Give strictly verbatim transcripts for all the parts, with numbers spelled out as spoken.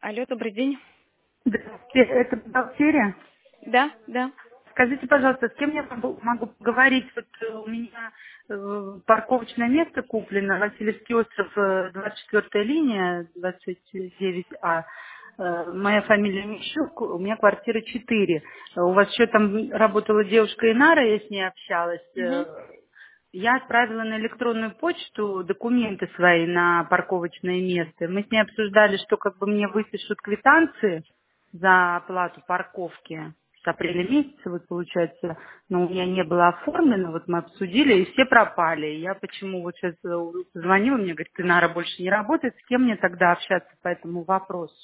Алло, добрый день. Здравствуйте, это бухгалтерия. Да, да. Скажите, пожалуйста, с кем я могу, могу поговорить? Вот э, у меня э, парковочное место куплено, Васильевский остров, э, двадцать четвёртая линия, двадцать девять А. Э, Моя фамилия Мищук, у меня квартира четыре. Э, У вас еще там работала девушка Инара, я с ней общалась. Мгм. Э, Я отправила на электронную почту документы свои на парковочное место. Мы с ней обсуждали, что как бы мне выпишут квитанции за оплату парковки с апреля месяца, вот получается, но у меня не было оформлено, вот мы обсудили, и все пропали. И я почему вот сейчас э, позвонила, мне говорит, ты, Нара, больше не работает, с кем мне тогда общаться по этому вопросу?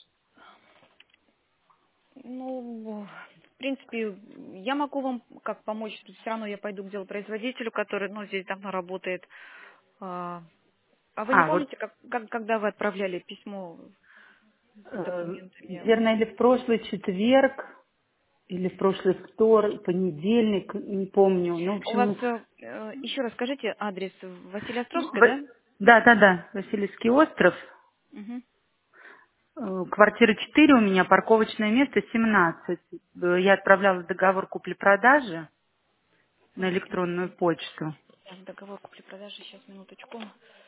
Ну, в принципе, я могу вам как помочь. Все равно я пойду к делопроизводителю, который, ну, здесь давно работает. А а вы не А, вот, помните, как, как- когда вы отправляли письмо с э, документами? наверное, или в прошлый четверг, или в прошлый вторник, понедельник, не помню. Ну, в У вас, общем, э, э, еще раз скажите адрес Василия ну, Островская, да? в- да, да, да, Васильевский остров. Мгм. Э, Квартира четыре у меня, парковочное место семнадцать. Э, Я отправляла договор купли-продажи на электронную почту. Так, договор купли-продажи, сейчас, минуточку.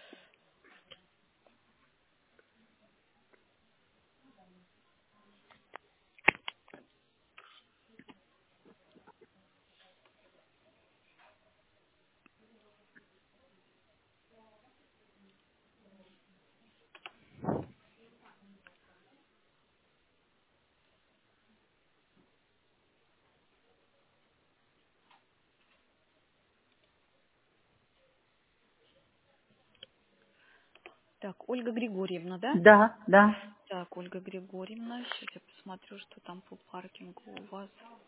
Так, Ольга Григорьевна, да? Да, да. Так, Ольга Григорьевна, сейчас я посмотрю, что там по паркингу у вас.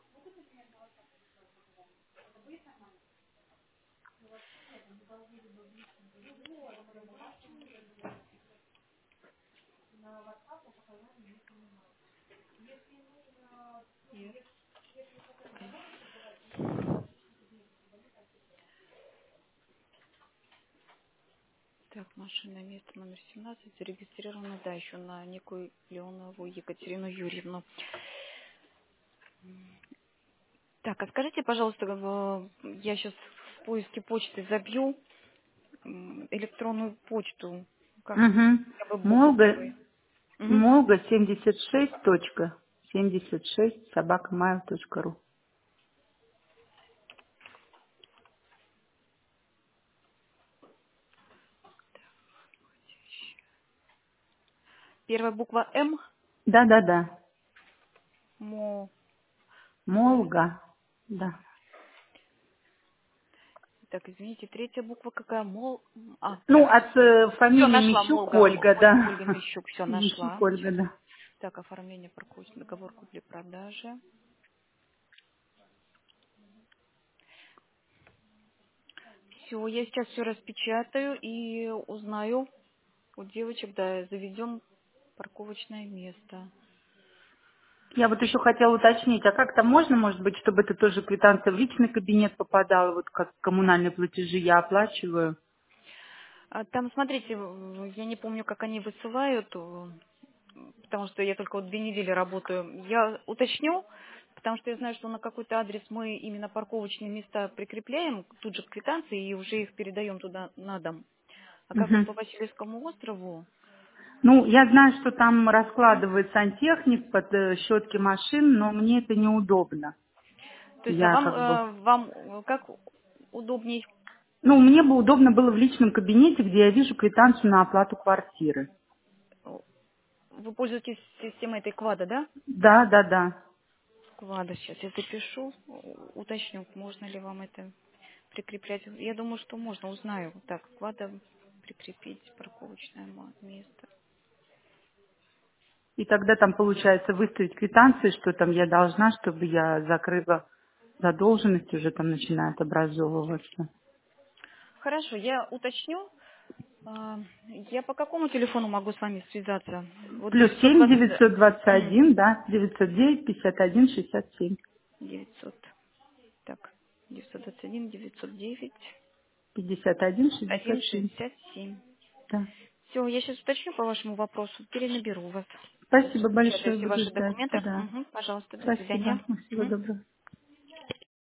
Так, машина, место номер семнадцать, зарегистрировано, да, еще на некую Леонову Екатерину Юрьевну. Так, а скажите, пожалуйста, в- я сейчас в поиске почты забью м, электронную почту, как Угу. хотя бы буквы Молга, первые. Мгм. Молга семьдесят шесть точка семьдесят шесть собака mail точка ру. Первая буква М, Да, да, да. мо, м, Молга. Да. так, извините, третья буква какая? Мол, а, Ну, от э, все, фамилии нашла, Мищук Молга, М- Ольга, Оль- Ольга да. Мищук, все Мищук нашла. Ольга, Сейчас. да. Так, оформление парковочного договор купли-продажи. Все, я сейчас все распечатаю и узнаю у девочек, да, заведем парковочное место. Я вот еще хотела уточнить, а как там можно, может быть, чтобы это тоже квитанция в личный кабинет попадала, вот как коммунальные платежи я оплачиваю? А там, смотрите, в- я не помню, как они высылают, э, потому что я только вот две недели работаю. Я уточню, потому что я знаю, что на какой-то адрес мы именно парковочные места прикрепляем, тут же к квитанции, и уже их передаем туда на дом. А как вот Мгм. по Васильевскому острову? Ну, я знаю, что там раскладывает сантехник под э, щетки машин, но мне это неудобно. То есть, а Я вам, как бы... э, вам э, как удобнее? Ну, мне бы удобно было в личном кабинете, где я вижу квитанцию на оплату квартиры. Вы пользуетесь системой этой квада, да? Да, да, да. Квада, сейчас я запишу, у- уточню, можно ли вам это прикреплять. Я думаю, что можно, узнаю. Так, квада прикрепить парковочное ма- место. И тогда там получается выставить квитанции, что там я должна, чтобы я закрыла задолженность, уже там начинает образовываться. Хорошо, я уточню. А, Я по какому телефону могу с вами связаться? Вот Плюс девятьсот семь двадцать девятьсот двадцать М, один, да, девятьсот девять пятьдесят один шестьдесят семь. девятьсот. Так, девятьсот двадцать один девятьсот девять пятьдесят один один шестьдесят семь. шестьдесят семь. Да. Все, я сейчас уточню по вашему вопросу, перенаберу вас. Спасибо Печатаю большое, все буду ваши ждать. документы. Да. Угу, пожалуйста, до Спасибо. свидания. Всего Мгм. доброго.